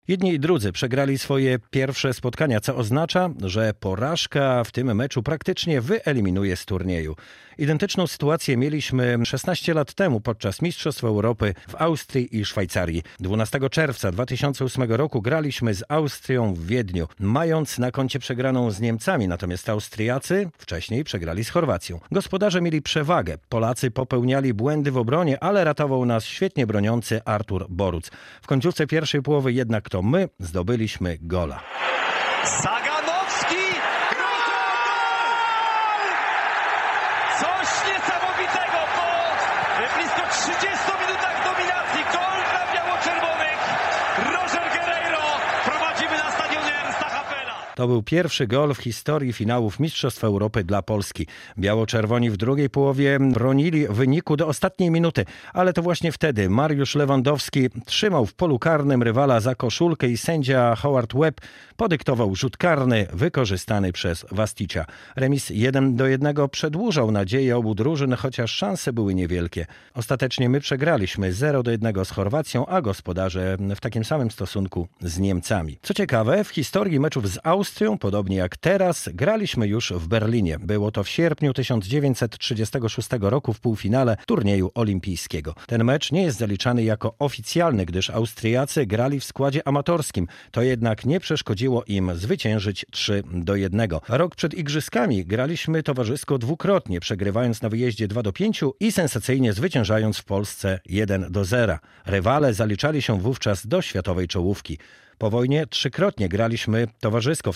Jedni i drudzy przegrali swoje pierwsze spotkania, co oznacza, że porażka w tym meczu praktycznie wyeliminuje z turnieju. Identyczną sytuację mieliśmy 16 lat temu podczas Mistrzostw Europy w Austrii i Szwajcarii. 12 czerwca 2008 roku graliśmy z Austrią w Wiedniu, mając na koncie przegraną z Niemcami, natomiast Austriacy wcześniej przegrali z Chorwacją. Gospodarze mieli przewagę. Polacy popełniali błędy w obronie, ale ratował nas świetnie broniący Artur Boruc. W końcówce pierwszej połowy jednak to my zdobyliśmy gola. Saganowski! Coś niesamowitego po blisko 30 minutach dominacji. Gol dla biało-czerwonych. Roger Guerreiro. Prowadzimy na stadionie Ernsta Happela. To był pierwszy gol w historii finałów Mistrzostw Europy dla Polski. Biało-czerwoni w drugiej połowie bronili wyniku do ostatniej minuty, ale to właśnie wtedy Mariusz Lewandowski trzymał w polu karnym rywala za koszulkę i sędzia Howard Webb podyktował rzut karny wykorzystany przez Wasticia. Remis 1-1 przedłużał nadzieję obu drużyn, chociaż szanse były niewielkie. Ostatecznie my przegraliśmy 0-1 z Chorwacją, a gospodarze w takim samym stosunku z Niemcami. Co ciekawe, w historii meczów z Austrią, podobnie jak teraz, graliśmy już w Berlinie. Było to w sierpniu 1936 roku w półfinale turnieju olimpijskiego. Ten mecz nie jest zaliczany jako oficjalny, gdyż Austriacy grali w składzie amatorskim. To jednak nie przeszkodziło im zwyciężyć 3-1. Rok przed igrzyskami graliśmy towarzysko dwukrotnie, przegrywając na wyjeździe 2-5 i sensacyjnie zwyciężając w Polsce 1-0. Rywale zaliczali się wówczas do światowej czołówki. Po wojnie trzykrotnie graliśmy towarzysko. W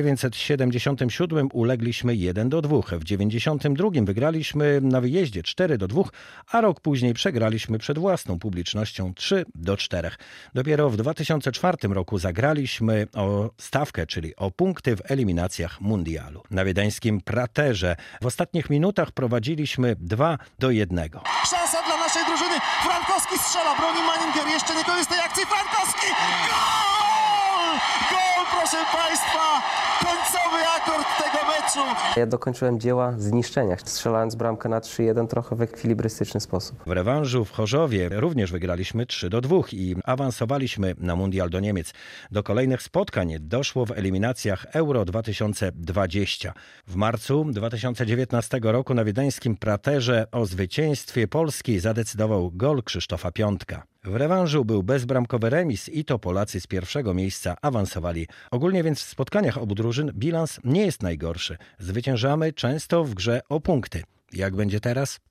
1977 ulegliśmy 1-2. W 1992 wygraliśmy na wyjeździe 4-2, a rok później przegraliśmy przed własną publicznością 3-4. Dopiero w 2004 roku zagraliśmy o stawkę, czyli o punkty w eliminacjach mundialu. Na wiedeńskim Praterze w ostatnich minutach prowadziliśmy 2-1. Szansa dla naszej drużyny. Frankowski strzela, broni Manninger. Jeszcze nie koniec tej akcji. Frankowski! Gol! Gol, proszę Państwa! Końcowy akord tego meczu. Ja dokończyłem dzieła zniszczenia, strzelając bramkę na 3-1 trochę w ekwilibrystyczny sposób. W rewanżu w Chorzowie również wygraliśmy 3-2 i awansowaliśmy na mundial do Niemiec. Do kolejnych spotkań doszło w eliminacjach Euro 2020. W marcu 2019 roku na wiedeńskim Praterze o zwycięstwie Polski zadecydował gol Krzysztofa Piątka. W rewanżu był bezbramkowy remis i to Polacy z pierwszego miejsca awansowali. Ogólnie więc w spotkaniach obu drużyn bilans nie jest najgorszy. Zwyciężamy często w grze o punkty. Jak będzie teraz?